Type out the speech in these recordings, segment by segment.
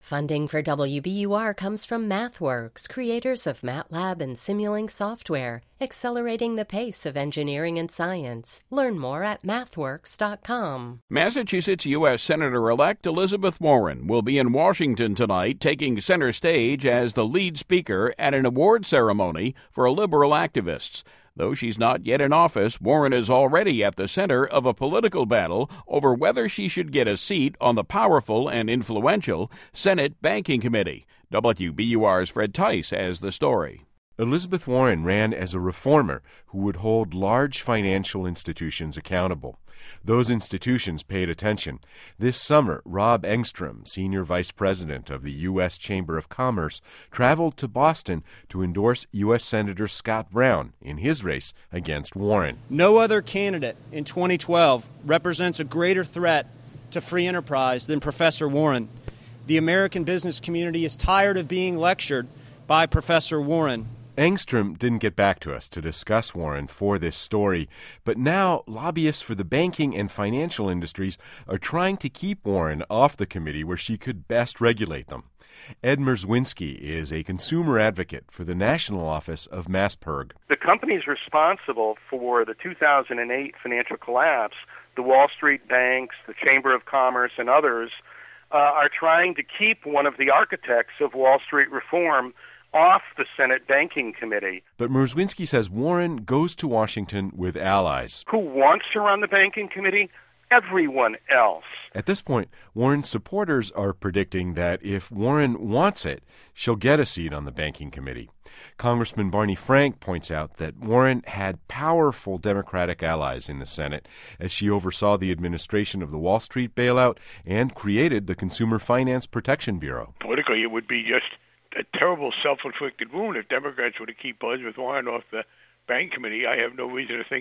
Funding for WBUR comes from MathWorks, creators of MATLAB and Simulink software, accelerating the pace of engineering and science. Learn more at mathworks.com. Massachusetts U.S. Senator-elect Elizabeth Warren will be in Washington tonight, taking center stage as the lead speaker at an award ceremony for liberal activists. Though she's not yet in office, Warren is already at the center of a political battle over whether she should get a seat on the powerful and influential Senate Banking Committee. WBUR's Fred Tice has the story. Elizabeth Warren ran as a reformer who would hold large financial institutions accountable. Those institutions paid attention. This summer, Rob Engstrom, senior vice president of the U.S. Chamber of Commerce, traveled to Boston to endorse U.S. Senator Scott Brown in his race against Warren. No other candidate in 2012 represents a greater threat to free enterprise than Professor Warren. The American business community is tired of being lectured by Professor Warren. Engstrom didn't get back to us to discuss Warren for this story, but now lobbyists for the banking and financial industries are trying to keep Warren off the committee where she could best regulate them. Ed Merzwinski is a consumer advocate for the national office of MassPIRG. The companies responsible for the 2008 financial collapse, the Wall Street banks, the Chamber of Commerce, and others, are trying to keep one of the architects of Wall Street reform off the Senate Banking Committee. But Merzwinski says Warren goes to Washington with allies. Who wants her on the Banking Committee? Everyone else. At this point, Warren's supporters are predicting that if Warren wants it, she'll get a seat on the Banking Committee. Congressman Barney Frank points out that Warren had powerful Democratic allies in the Senate as she oversaw the administration of the Wall Street bailout and created the Consumer Finance Protection Bureau. Politically, it would be just a terrible self-inflicted wound if Democrats were to keep Elizabeth Warren off the Bank Committee. I have no reason to think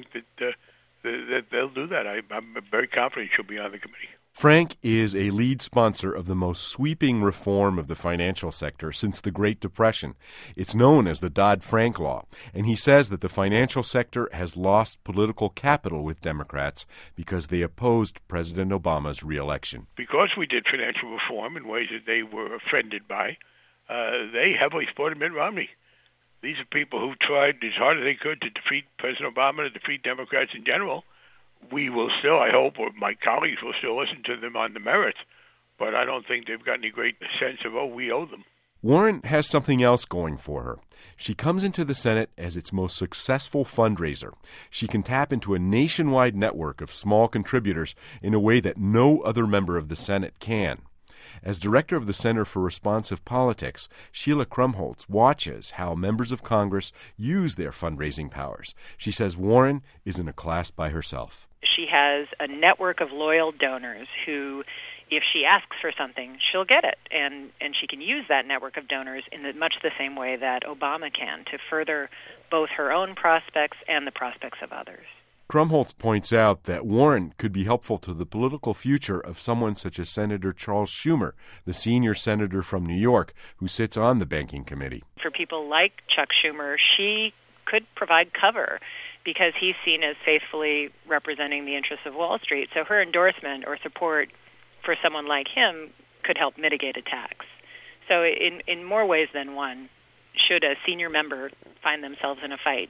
that they'll do that. I'm very confident she'll be on the committee. Frank is a lead sponsor of the most sweeping reform of the financial sector since the Great Depression. It's known as the Dodd-Frank Law, and he says that the financial sector has lost political capital with Democrats because they opposed President Obama's re-election. Because we did financial reform in ways that they were offended by, they heavily supported Mitt Romney. These are people who tried as hard as they could to defeat President Obama, to defeat Democrats in general. We will still, I hope, or my colleagues will still listen to them on the merits, but I don't think they've got any great sense of, we owe them. Warren has something else going for her. She comes into the Senate as its most successful fundraiser. She can tap into a nationwide network of small contributors in a way that no other member of the Senate can. As director of the Center for Responsive Politics, Sheila Krumholtz watches how members of Congress use their fundraising powers. She says Warren is in a class by herself. She has a network of loyal donors who, if she asks for something, she'll get it. And she can use that network of donors in much the same way that Obama can to further both her own prospects and the prospects of others. Krumholtz points out that Warren could be helpful to the political future of someone such as Senator Charles Schumer, the senior senator from New York, who sits on the Banking Committee. For people like Chuck Schumer, she could provide cover because he's seen as faithfully representing the interests of Wall Street. So her endorsement or support for someone like him could help mitigate attacks. So in more ways than one, should a senior member find themselves in a fight,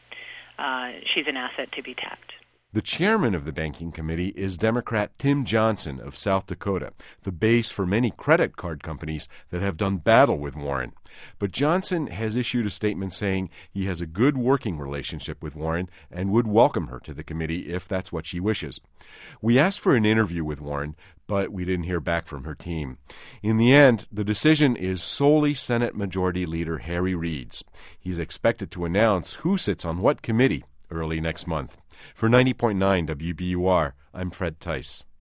she's an asset to be tapped. The chairman of the Banking Committee is Democrat Tim Johnson of South Dakota, the base for many credit card companies that have done battle with Warren. But Johnson has issued a statement saying he has a good working relationship with Warren and would welcome her to the committee if that's what she wishes. We asked for an interview with Warren, but we didn't hear back from her team. In the end, the decision is solely Senate Majority Leader Harry Reid's. He's expected to announce who sits on what committee early next month. For 90.9 WBUR, I'm Fred Tice.